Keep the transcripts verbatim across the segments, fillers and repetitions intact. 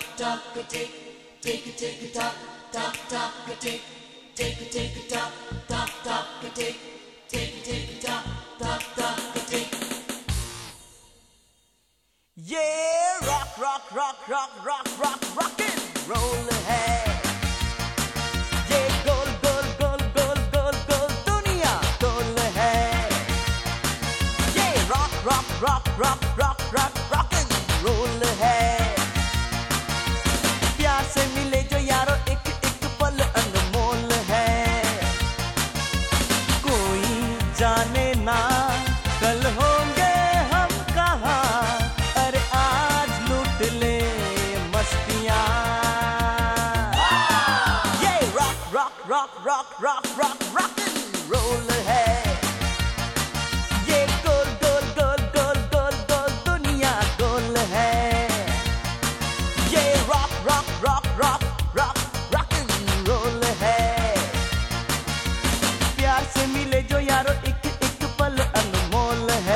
Yeah, rock, rock, rock, rock, rock, rock, rockin', roll ahead. Yeah, गोल गोल गोल गोल गोल गोल दुनिया डोल है. Yeah, rock, rock, rock, rock, rock, rock, rockin', roll ahead. प्यार से मिले जो यारो एक एक पल अनमोल है. कोई जाने ना कल होंगे हम कहाँ. अरे आज लूट ले मस्तियाँ. ये rock rock rock rock rock rock rockin' roll है. ये गोल गोल गोल गोल गोल गोल दुनिया गोल है. ये rock rock rock rock rock rockin' roll है. प्यार से मिले जो यारो एक एक पल अनमोल है.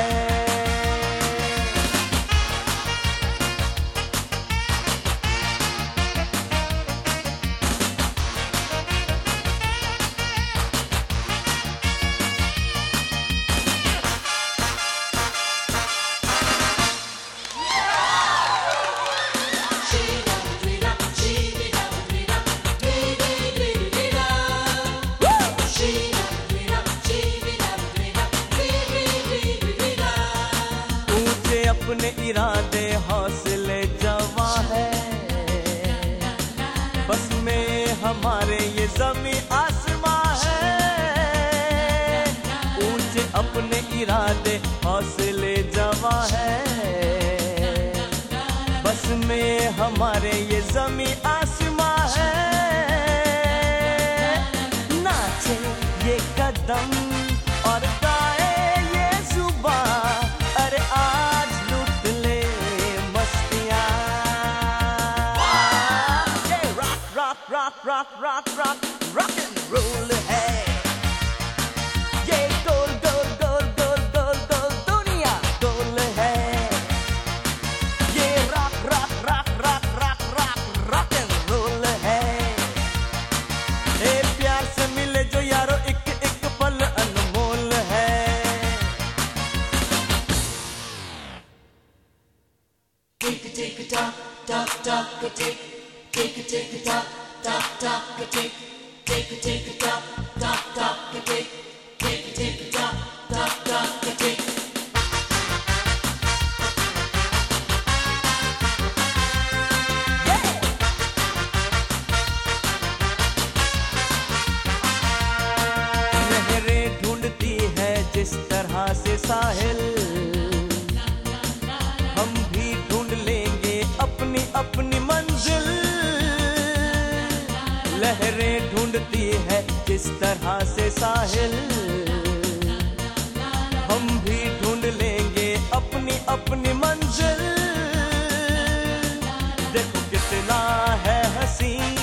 ऊंचे अपने इरादे हौसले जवां है. बस में हमारे ये ज़मीं आसमां है. ऊंचे अपने इरादे हौसले जवां है. बस में हमारे ये ज़मीं आसमां है. नाचे ये कदम और गाए ये जुबां. अरे आज लूट ले मस्तियाँ. ये rock rock rock rock rock rock rockin' roll है. ये गोल गोल गोल गोल गोल गोल दुनिया गोल है. ये rock rock rock rock rock rock rockin' roll है. ए प्यार से मिले जो यारो एक एक पल अनमोल है. Tick tick tock tock tock tick tick tick tock tock tock tick tick tick tock tock tock tick tick tick tock tock tock tick. लहरें ढूंढती है जिस तरह से साहिल. हम भी ढूंढ लेंगे अपनी अपनी मंजिल. लहरें ढूंढती है जिस तरह से साहिल. हम भी ढूंढ लेंगे अपनी अपनी मंजिल. देखो कितना है हसीन